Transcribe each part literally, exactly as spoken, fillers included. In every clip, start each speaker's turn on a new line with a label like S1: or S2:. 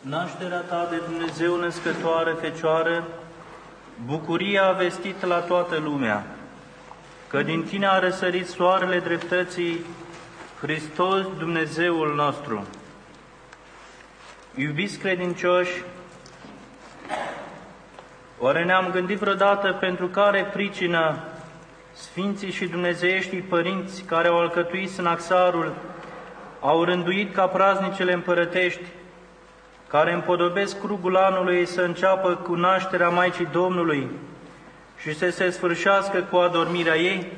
S1: Nașterea ta de Dumnezeu născătoare, Fecioară, bucuria vestită la toată lumea, că din tine a răsărit soarele dreptății, Hristos Dumnezeul nostru. Iubiți credincioși, oare ne-am gândit vreodată pentru care pricină Sfinții și Dumnezeieștii părinți care au alcătuit Sânaxarul au rânduit ca praznicele împărătești, care împodobesc crugul anului, să înceapă cu nașterea Maicii Domnului și să se sfârșească cu adormirea ei?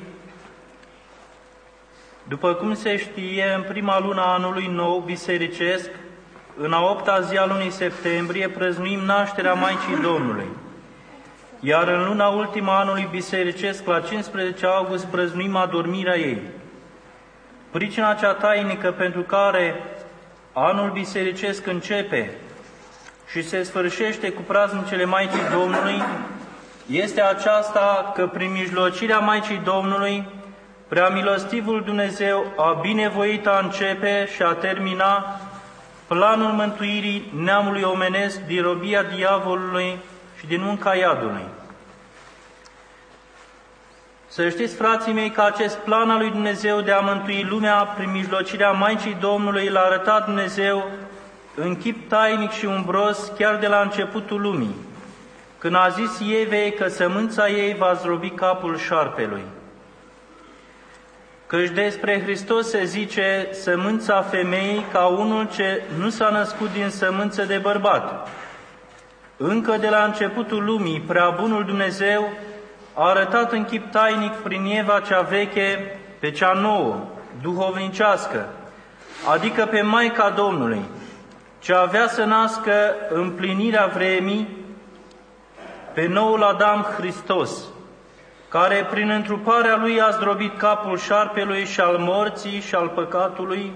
S1: După cum se știe, în prima lună a anului nou bisericesc, în a opta zi a lunii septembrie, prăznuim nașterea Maicii Domnului, iar în luna ultima anului bisericesc, la cincisprezece august, prăznuim adormirea ei. Pricina cea tainică pentru care anul bisericesc începe și se sfârșește cu praznicele Maicii Domnului este aceasta, că prin mijlocirea Maicii Domnului, Preamilostivul Dumnezeu a binevoit a începe și a termina planul mântuirii neamului omenesc din robia diavolului și din munca iadului. Să știți, frații mei, că acest plan al lui Dumnezeu de a mântui lumea prin mijlocirea Maicii Domnului l-a arătat Dumnezeu în chip tainic și umbros chiar de la începutul lumii, când a zis Evei că sămânța ei va zdrobi capul șarpelui. Căci despre Hristos se zice sămânța femeii ca unul ce nu s-a născut din sămânță de bărbat. Încă de la începutul lumii, prea bunul Dumnezeu a arătat în chip tainic prin Eva cea veche pe cea nouă, duhovnicească, adică pe Maica Domnului, ce avea să nască împlinirea vremii, pe noul Adam Hristos, care prin întruparea Lui a zdrobit capul șarpelui și al morții și al păcatului,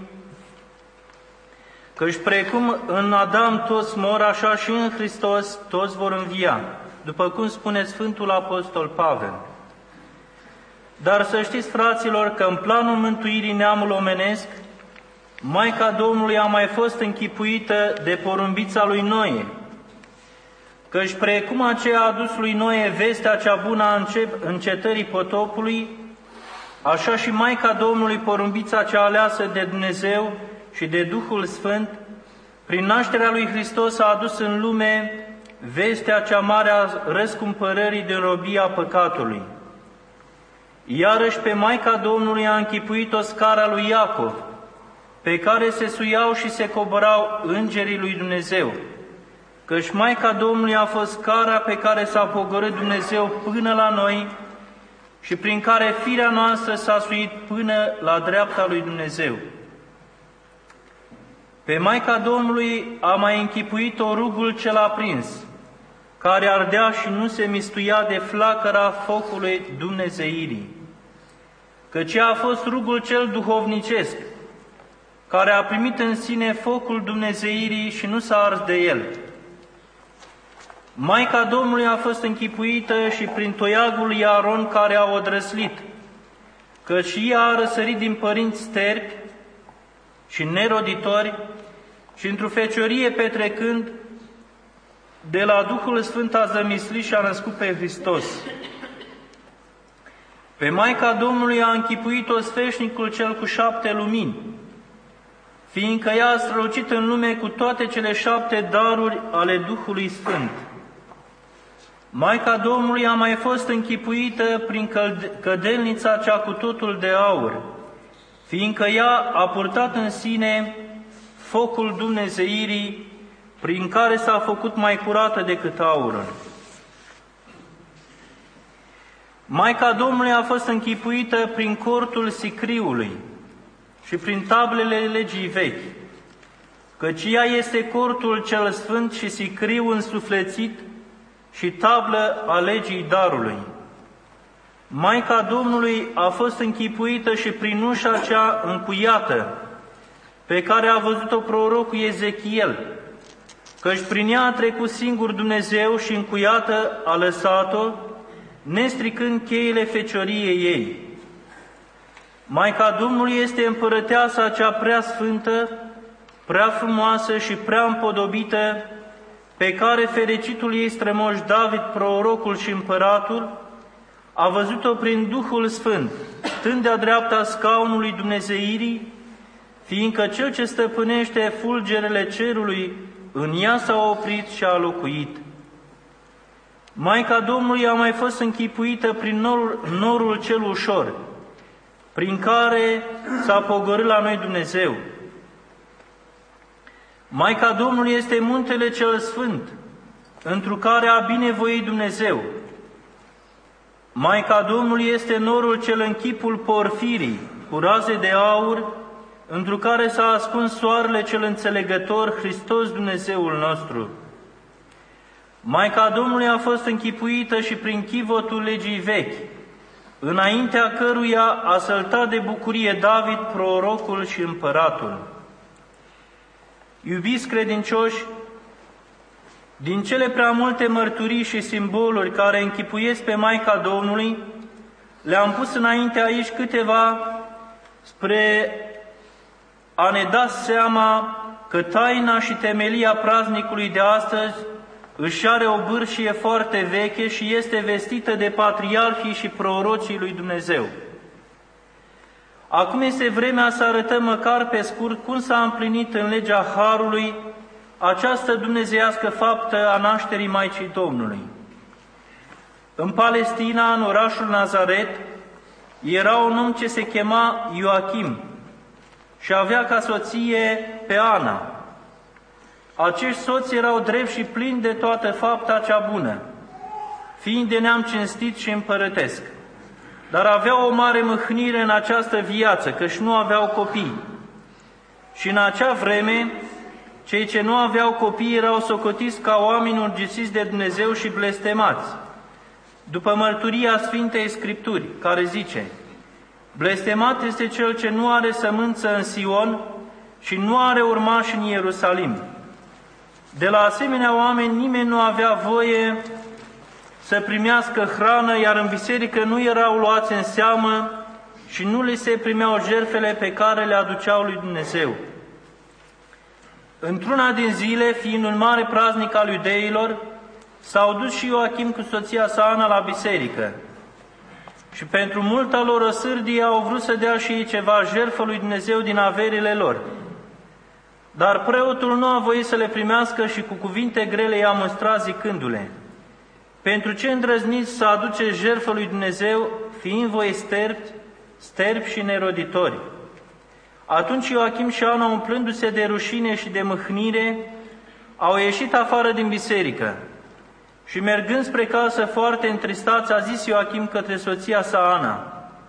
S1: căci precum în Adam toți mor, așa și în Hristos toți vor învia, după cum spune Sfântul Apostol Pavel. Dar să știți, fraților, că în planul mântuirii neamul omenesc, Maica Domnului a mai fost închipuită de porumbița lui Noe, căci precum aceea a adus lui Noe vestea cea bună a încetării potopului, așa și Maica Domnului, porumbița cea aleasă de Dumnezeu și de Duhul Sfânt, prin nașterea lui Hristos a adus în lume vestea cea mare a răscumpărării din robia păcatului. Iarăși pe Maica Domnului a închipuit-o scara lui Iacov, pe care se suiau și se coborau îngerii lui Dumnezeu, căci Maica Domnului a fost scara pe care s-a pogorât Dumnezeu până la noi și prin care firea noastră s-a suit până la dreapta lui Dumnezeu. Pe Maica Domnului a mai închipuit-o rugul cel aprins, care ardea și nu se mistuia de flacăra focului dumnezeirii, căci ea a fost rugul cel duhovnicesc, care a primit în sine focul dumnezeirii și nu s-a ars de el. Maica Domnului a fost închipuită și prin toiagul lui Aron, care a odrăslit, căci ea a răsărit din părinți sterpi și neroditori și într-o feciorie petrecând, de la Duhul Sfânt a zămislit și a născut pe Hristos. Pe Maica Domnului a închipuit-o sfeșnicul cel cu șapte lumini, fiindcă ea a strălucit în lume cu toate cele șapte daruri ale Duhului Sfânt. Maica Domnului a mai fost închipuită prin cădelnița cea cu totul de aur, fiindcă ea a purtat în sine focul dumnezeirii, prin care s-a făcut mai curată decât aurul. Maica Domnului a fost închipuită prin cortul sicriului și prin tablele legii vechi, căci ea este cortul cel sfânt și sicriu însuflețit și tablă a legii darului. Maica Domnului a fost închipuită și prin ușa cea încuiată, pe care a văzut-o prorocul Ezechiel, căci prin ea a trecut singur Dumnezeu și încuiată a lăsat-o, nestricând cheile fecioriei ei. Maica Domnului este împărăteasa cea prea sfântă, prea frumoasă și prea împodobită, pe care fericitul ei strămoș David, prorocul și împăratul, a văzut-o prin Duhul Sfânt, stând de-a dreapta scaunului Dumnezeirii, fiindcă Cel ce stăpânește fulgerele cerului în ea s-a oprit și a locuit. Maica Domnului a mai fost închipuită prin norul, norul cel ușor, prin care s-a pogorât la noi Dumnezeu. Maica Domnului este muntele cel sfânt, întru care a binevoit Dumnezeu. Maica Domnului este norul cel în chipul porfirii, cu raze de aur, întru care s-a ascuns soarele cel înțelegător, Hristos Dumnezeul nostru. Maica Domnului a fost închipuită și prin chivotul legii vechi, înaintea căruia a săltat de bucurie David, prorocul și împăratul. Iubiți credincioși, din cele prea multe mărturii și simboluri care închipuiesc pe Maica Domnului, le-am pus înainte aici câteva spre a ne da seama că taina și temelia praznicului de astăzi își are o bârșie foarte veche și este vestită de patriarhii și prorocii lui Dumnezeu. Acum este vremea să arătăm măcar pe scurt cum s-a împlinit în legea Harului această dumnezeiască faptă a nașterii Maicii Domnului. În Palestina, în orașul Nazaret, era un om ce se chema Ioachim și avea ca soție pe Ana. Acești soți erau drepți și plini de toată fapta cea bună, fiind de neam cinstit și împărătesc, dar aveau o mare mâhnire în această viață, căci nu aveau copii. Și în acea vreme, cei ce nu aveau copii erau socotiți ca oameni urgisiți de Dumnezeu și blestemați, după mărturia Sfintei Scripturi, care zice: blestemat este cel ce nu are sămânță în Sion și nu are urmași în Ierusalim. De la asemenea oameni nimeni nu avea voie să primească hrană, iar în biserică nu erau luați în seamă și nu li se primeau jertfele pe care le aduceau lui Dumnezeu. Într-una din zile, fiind un mare praznic al iudeilor, s-au dus și Ioachim cu soția sa Ana la biserică. Și pentru multa lor răsârdie au vrut să dea și ei ceva jertfă lui Dumnezeu din averile lor. Dar preotul nu a voit să le primească și cu cuvinte grele i-a mustrat zicându-le: pentru ce îndrăzniți să aduceți jertfă lui Dumnezeu, fiind voi sterpi, sterpi și neroditori? Atunci Ioachim și Ana, umplându-se de rușine și de mâhnire, au ieșit afară din biserică. Și mergând spre casă foarte întristați, a zis Ioachim către soția sa Ana: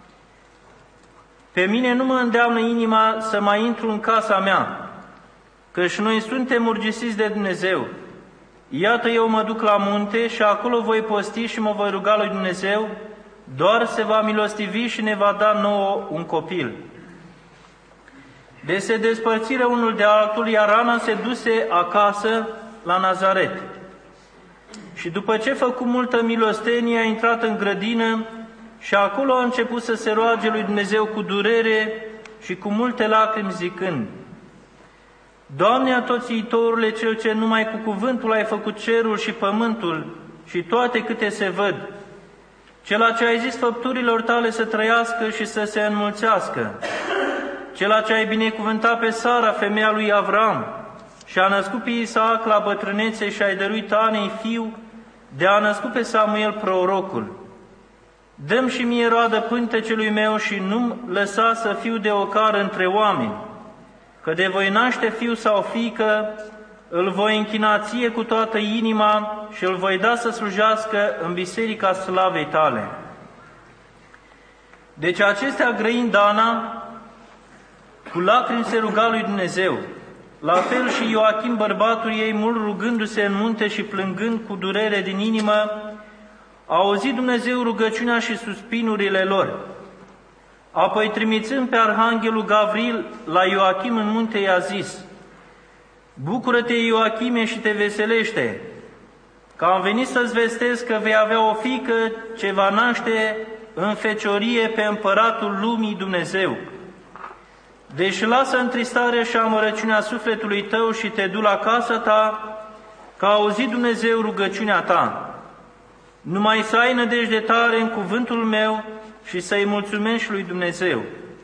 S1: pe mine nu mă îndeamnă inima să mai intru în casa mea, căci noi suntem urgisiți de Dumnezeu. Iată, eu mă duc la munte și acolo voi posti și mă voi ruga lui Dumnezeu, doar se va milostivi și ne va da nouă un copil. De se despărțire unul de altul, iar Ana se duse acasă la Nazaret. Și după ce făcu multă milostenie, a intrat în grădină și acolo a început să se roage lui Dumnezeu cu durere și cu multe lacrimi, zicând: Doamne atoțiitorule, Cel ce numai cu cuvântul ai făcut cerul și pământul și toate câte se văd, Cela ce ai zis făpturilor tale să trăiască și să se înmulțească, Cela ce ai binecuvântat pe Sara, femeia lui Avram, și a născut pe Isaac la bătrânețe și ai dăruit Anei fiu, de a născut pe Samuel prorocul. Dă-mi și mie roadă pântecelui meu și nu-mi lăsa să fiu de ocară între oameni, că de voi naște fiu sau fiică, îl voi închina ție cu toată inima și îl voi da să slujească în biserica slavei tale. Deci acestea grăind Ana, cu lacrimi se ruga lui Dumnezeu, la fel și Ioachim, bărbatul ei, mult rugându-se în munte și plângând cu durere din inimă, a auzit Dumnezeu rugăciunea și suspinurile lor. Apoi, trimițând pe arhanghelul Gavril la Ioachim în munte, i-a zis: Bucură-te, Ioachime, și te veselește, că am venit să-ți vestez că vei avea o fiică ce va naște în feciorie pe împăratul lumii Dumnezeu. Deci lasă întristarea și amărăciunea sufletului tău și te du la casa ta, că a auzit Dumnezeu rugăciunea ta. Numai să ai nădejde tare în cuvântul meu și să-i mulțumești lui Dumnezeu.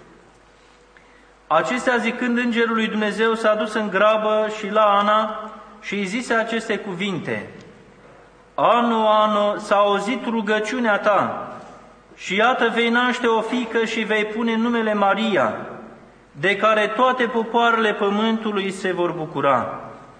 S1: Acestea zicând, îngerul lui Dumnezeu s-a dus în grabă și la Ana și îi zise aceste cuvinte: Ano, Ano, s-a auzit rugăciunea ta și iată vei naște o fiică și vei pune numele Maria, de care toate popoarele pământului se vor bucura.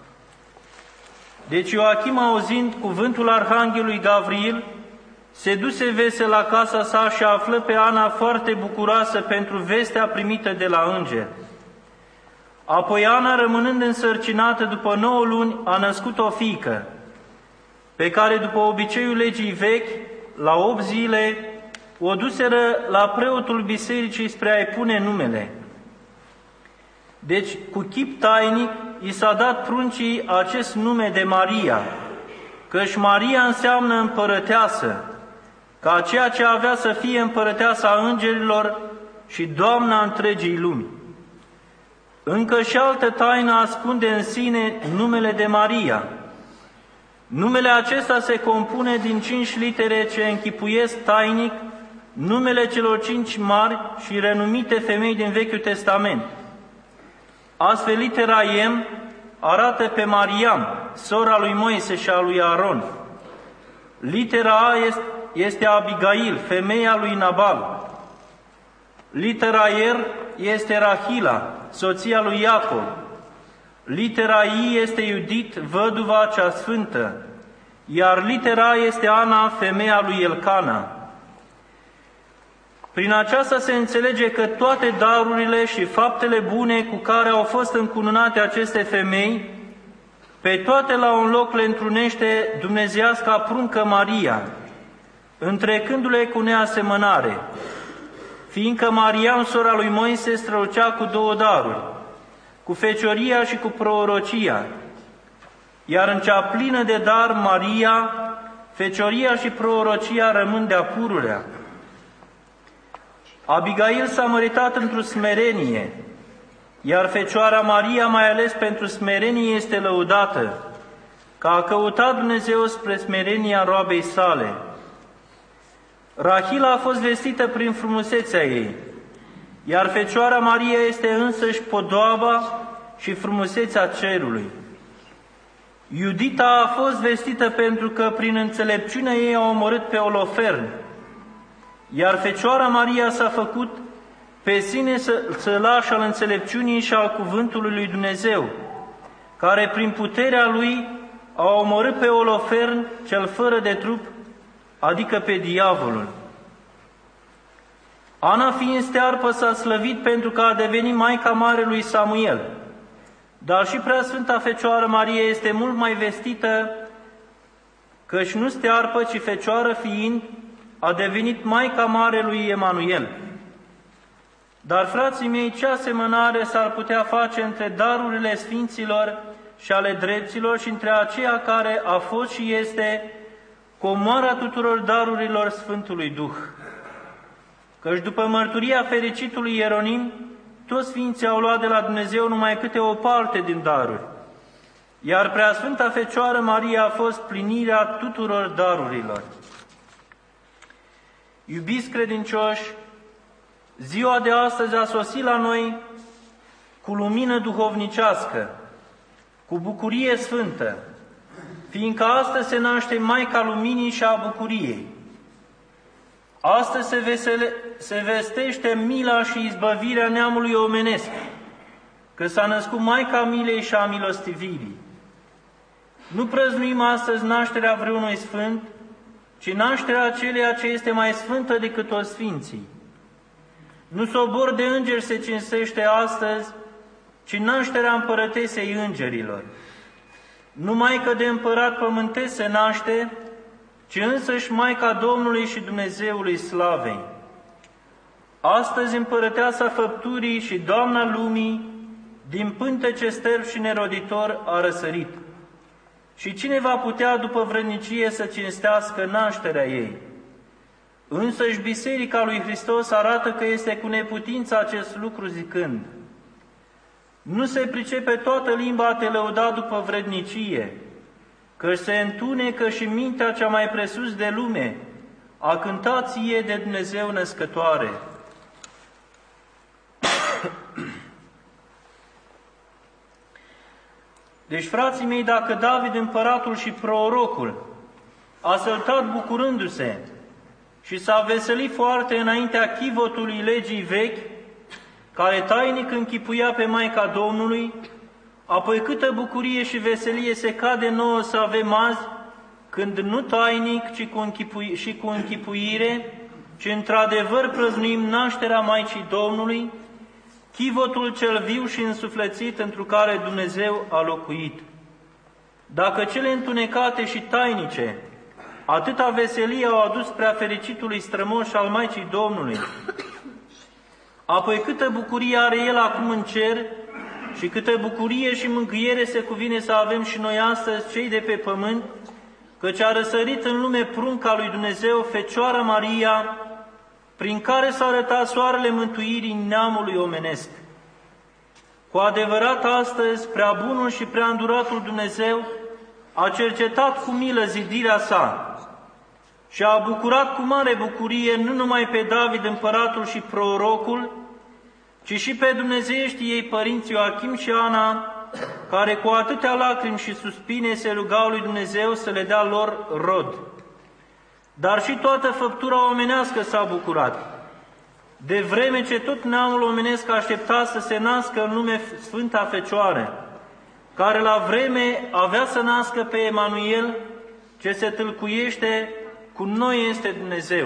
S1: Deci Ioachim, auzind cuvântul arhanghelului Gavril, se duse vesel la casa sa și află pe Ana foarte bucuroasă pentru vestea primită de la înger. Apoi Ana, rămânând însărcinată după nouă luni, a născut o fiică, pe care, după obiceiul legii vechi, la opt zile, o duseră la preotul bisericii spre a-i pune numele. Deci, cu chip tainic, i s-a dat pruncii acest nume de Maria, căci Maria înseamnă împărăteasă, ca ceea ce avea să fie împărăteasa îngerilor și Doamna întregii lumi. Încă și altă taină ascunde în sine numele de Maria. Numele acesta se compune din cinci litere ce închipuiesc tainic numele celor cinci mari și renumite femei din Vechiul Testament. Astfel, litera M arată pe Mariam, sora lui Moise și a lui Aron. Litera A este Abigail, femeia lui Nabal. Litera R este Rahila, soția lui Iacov. Litera I este Iudit, văduva cea sfântă, iar litera este Ana, femeia lui Elcana. Prin aceasta se înțelege că toate darurile și faptele bune cu care au fost încununate aceste femei, pe toate la un loc le întrunește dumnezeiasca pruncă Maria, întrecându-le cu neasemănare, fiindcă Maria, sora lui Moise, strălucea cu două daruri, cu fecioria și cu prorocia, iar în cea plină de dar, Maria, fecioria și prorocia rămân de-a pururea. Abigail s-a măritat într-o smerenie, iar Fecioara Maria, mai ales pentru smerenie, este lăudată, că a căutat Dumnezeu spre smerenia roabei sale. Rahila a fost vestită prin frumusețea ei, iar Fecioara Maria este însăși podoaba și frumusețea cerului. Iudita a fost vestită pentru că prin înțelepciunea ei a omorât pe Olofern, iar Fecioara Maria s-a făcut pe sine sălaș al înțelepciunii și al cuvântului lui Dumnezeu, care prin puterea lui a omorât pe Olofern, cel fără de trup, adică pe diavolul. Ana, fiind stearpă, s-a slăvit pentru că a devenit maica mare lui Samuel, dar și Preasfânta Fecioară Maria este mult mai vestită, căci nu stearpă, ci fecioară fiind, a devenit maica mare lui Emanuel. Dar, frații mei, ce asemănare s-ar putea face între darurile sfinților și ale drepților și între aceea care a fost și este comoara tuturor darurilor Sfântului Duh? Căci după mărturia fericitului Ieronim, toți sfinții au luat de la Dumnezeu numai câte o parte din daruri, iar Preasfânta Fecioară Maria a fost plinirea tuturor darurilor. Iubiți credincioși, ziua de astăzi a sosit la noi cu lumină duhovnicească, cu bucurie sfântă, fiindcă astăzi se naște Maica Luminii și a Bucuriei. Astăzi se, vesele, se vestește mila și izbăvirea neamului omenesc, că s-a născut Maica Milei și a Milostivirii. Nu prăznuim astăzi nașterea vreunui sfânt, ci nașterea aceea ce este mai sfântă decât toți sfinții. Nu sobor de îngeri se cinstește astăzi, ci nașterea împărătesei îngerilor. Nu Maică de împărat pământesc se naște, ci însăși Maica Domnului și Dumnezeului Slavei. Astăzi împărăteasa făpturii și Doamna lumii, din pântece sterb și neroditor, a răsărit. Și cine va putea după vrednicie să cinstească nașterea ei? Însăși Biserica lui Hristos arată că este cu neputință acest lucru zicând: Nu se pricepe toată limba a te lăuda după vrednicie, că se întunecă și mintea cea mai presus de lume a cântat ție de Dumnezeu născătoare. Deci, frații mei, dacă David, împăratul și prorocul, a săltat bucurându-se și s-a veselit foarte înaintea chivotului legii vechi, care tainic închipuia pe Maica Domnului, apoi câtă bucurie și veselie se cade nouă să avem azi, când nu tainic, ci cu închipui, și cu închipuire, ci într-adevăr prăznuim nașterea Maicii Domnului, chivotul cel viu și însuflețit întru care Dumnezeu a locuit. Dacă cele întunecate și tainice atâta veselie au adus prea fericitului strămoș al Maicii Domnului, apoi câtă bucurie are El acum în cer și câtă bucurie și mângâiere se cuvine să avem și noi astăzi, cei de pe pământ, căci a răsărit în lume prunca lui Dumnezeu, Fecioara Maria, prin care s-a arătat soarele mântuirii neamului omenesc. Cu adevărat astăzi, prea bunul și prea înduratul Dumnezeu a cercetat cu milă zidirea sa și a bucurat cu mare bucurie nu numai pe David, împăratul și prorocul, ci și pe dumnezeieștii ei părinți Ioachim și Ana, care cu atâtea lacrimi și suspine se rugau lui Dumnezeu să le dea lor rod. Dar și toată făptura omenească s-a bucurat, de vreme ce tot neamul omenesc aștepta să se nască în lume Sfânta Fecioară, care la vreme avea să nască pe Emanuel, ce se tâlcuiește cu noi este Dumnezeu.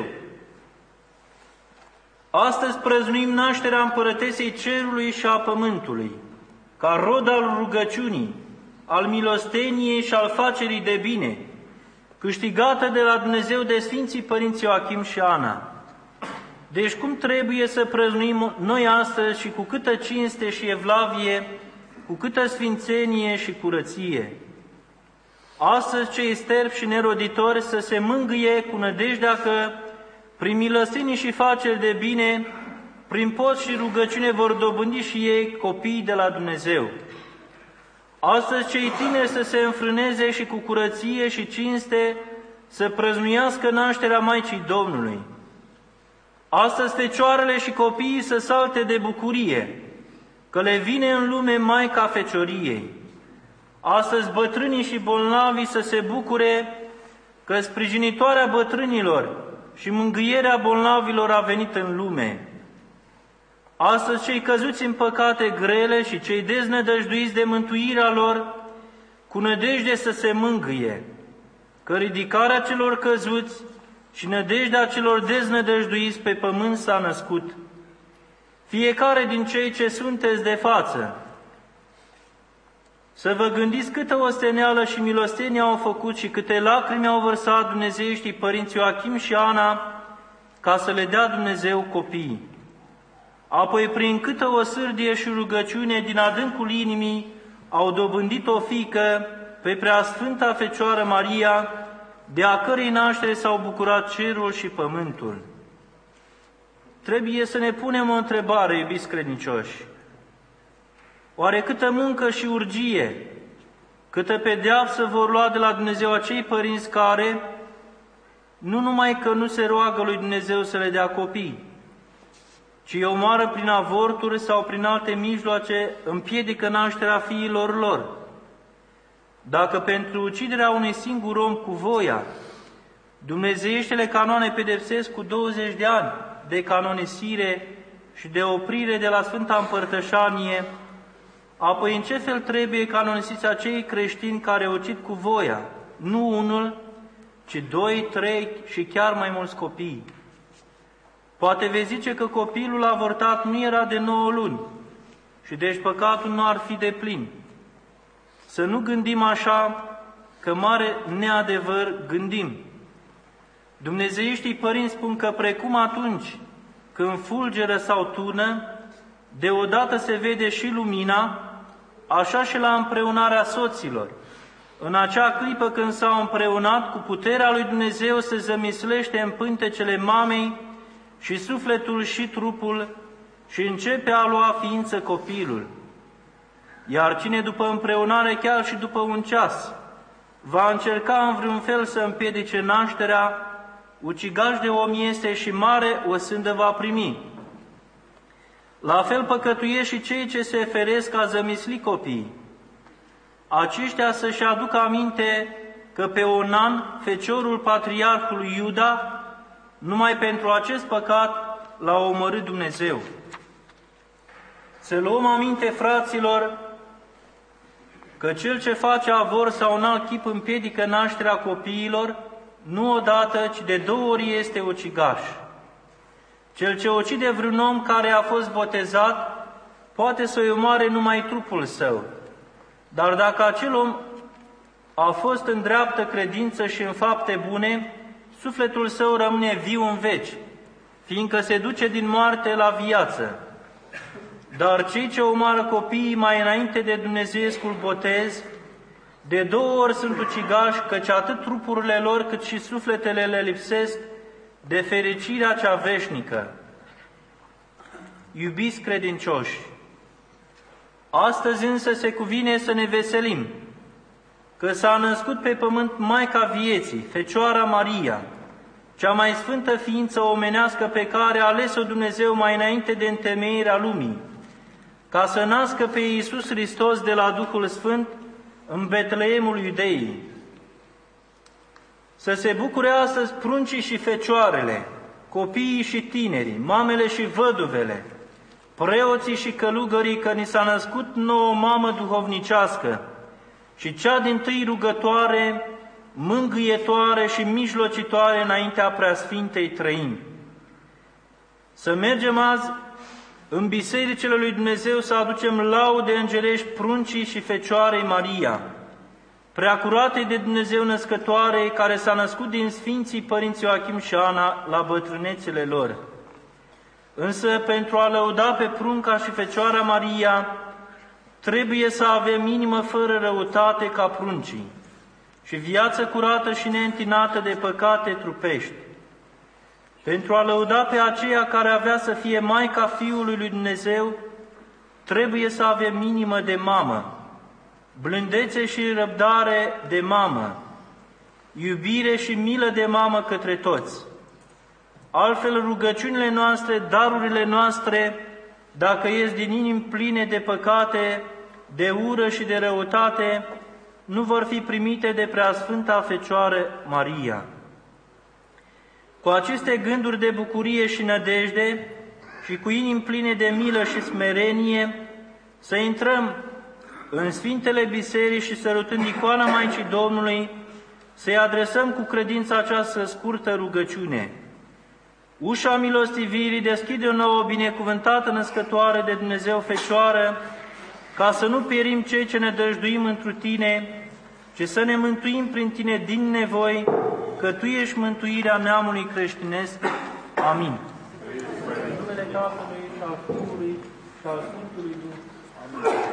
S1: Astăzi prăznuim nașterea împărătesei cerului și a pământului, ca rod al rugăciunii, al milosteniei și al facerii de bine, câștigată de la Dumnezeu de Sfinții Părinți Ioachim și Ana. Deci cum trebuie să prăznuim noi astăzi și cu câtă cinste și evlavie, cu câtă sfințenie și curăție? Astăzi cei sterpi și neroditori să se mângâie cu nădejdea că, prin milostenie și faceri de bine, prin post și rugăciune vor dobândi și ei copiii de la Dumnezeu. Astăzi cei tineri să se înfrâneze și cu curăție și cinste să prăznuiască nașterea Maicii Domnului. Astăzi fecioarele și copiii să salte de bucurie, că le vine în lume Maica Fecioriei. Astăzi bătrânii și bolnavii să se bucure că sprijinitoarea bătrânilor și mângâierea bolnavilor a venit în lume. Astăzi cei căzuți în păcate grele și cei deznădăjduiți de mântuirea lor, cu nădejde să se mângâie, că ridicarea celor căzuți și nădejdea celor deznădăjduiți pe pământ s-a născut. Fiecare din cei ce sunteți de față, să vă gândiți câtă osteneală și milostenie au făcut și câte lacrimi au vărsat dumnezeieștii părinți Ioachim și Ana ca să le dea Dumnezeu copii. Apoi, prin câtă o sârdie și rugăciune din adâncul inimii, au dobândit o fiică pe Preasfânta Fecioară Maria, de a cărei naștere s-au bucurat cerul și pământul. Trebuie să ne punem o întrebare, iubiți credincioși. Oare câtă muncă și urgie, câtă pedeapsă vor lua de la Dumnezeu acei părinți care, nu numai că nu se roagă lui Dumnezeu să le dea copii, ci îi omoară prin avorturi sau prin alte mijloace, împiedică nașterea fiilor lor. Dacă pentru uciderea unui singur om cu voia, dumnezeieștele canoane pedepsesc cu douăzeci de ani de canonisire și de oprire de la Sfânta Împărtășanie, apoi în ce fel trebuie canonisiți acei creștini care ucid cu voia, nu unul, ci doi, trei și chiar mai mulți copii? Poate vei zice că copilul avortat nu era de nouă luni și deci păcatul nu ar fi de plin. Să nu gândim așa, că mare neadevăr gândim. Dumnezeieștii părinți spun că precum atunci când fulgeră sau tună, deodată se vede și lumina, așa și la împreunarea soților. În acea clipă când s-au împreunat, cu puterea lui Dumnezeu se zămislește în pântecele mamei și sufletul și trupul și începe a lua ființă copilul. Iar cine după împreunare, chiar și după un ceas, va încerca în vreun fel să împiedice nașterea, ucigaș de om este și mare o sândă va primi. La fel păcătuiesc și cei ce se feresc a zămisli copiii. Aceștia să-și aducă aminte că pe Onan, feciorul patriarhului Iuda, numai pentru acest păcat l-a omorât Dumnezeu. Să luăm aminte, fraților, că cel ce face avor sau în alt chip împiedică nașterea copiilor, nu odată, ci de două ori este ucigaș. Cel ce ucide vreun om care a fost botezat, poate să-i omoare numai trupul său. Dar dacă acel om a fost în dreaptă credință și în fapte bune, sufletul său rămâne viu în veci, fiindcă se duce din moarte la viață. Dar cei ce omoară copiii mai înainte de dumnezeiescul botez, de două ori sunt ucigași, căci atât trupurile lor cât și sufletele le lipsesc de fericirea cea veșnică. Iubiți credincioși, astăzi însă se cuvine să ne veselim, că s-a născut pe pământ Maica Vieții, Fecioara Maria, cea mai sfântă ființă omenească pe care a ales-o Dumnezeu mai înainte de întemeierea lumii, ca să nască pe Iisus Hristos de la Duhul Sfânt în Betleemul Iudeii. Să se bucure astăzi pruncii și fecioarele, copiii și tinerii, mamele și văduvele, preoții și călugării, că ni s-a născut nouă mamă duhovnicească și cea dintâi rugătoare, mângâietoare și mijlocitoare înaintea Preasfintei Trăimi. Să mergem azi în bisericile lui Dumnezeu să aducem laude îngerești pruncii și Fecioarei Maria, preacuratei de Dumnezeu născătoare, care s-a născut din Sfinții Părinți Ioachim și Ana la bătrânețele lor. Însă, pentru a lăuda pe prunca și Fecioara Maria, trebuie să avem inimă fără răutate ca pruncii și viață curată și neîntinată de păcate trupești. Pentru a lăuda pe aceea care avea să fie Maica Fiului lui Dumnezeu, trebuie să avem inimă de mamă, blândețe și răbdare de mamă, iubire și milă de mamă către toți. Altfel, rugăciunile noastre, darurile noastre, dacă ies din inimi pline de păcate, de ură și de răutate, nu vor fi primite de Preasfânta Fecioară Maria. Cu aceste gânduri de bucurie și nădejde și cu inimi pline de milă și smerenie, să intrăm în Sfintele Biserici și sărutând icoana Maicii Domnului, să-i adresăm cu credință această scurtă rugăciune. Ușa milostivirii deschide o nouă binecuvântată născătoare de Dumnezeu Fecioară, ca să nu pierim cei ce ne dăjduim întru Tine, ci să ne mântuim prin Tine din nevoi, că Tu ești mântuirea neamului creștinesc. Amin. În numele Tatălui și al Fiului și al Sfântului Duh. Amin.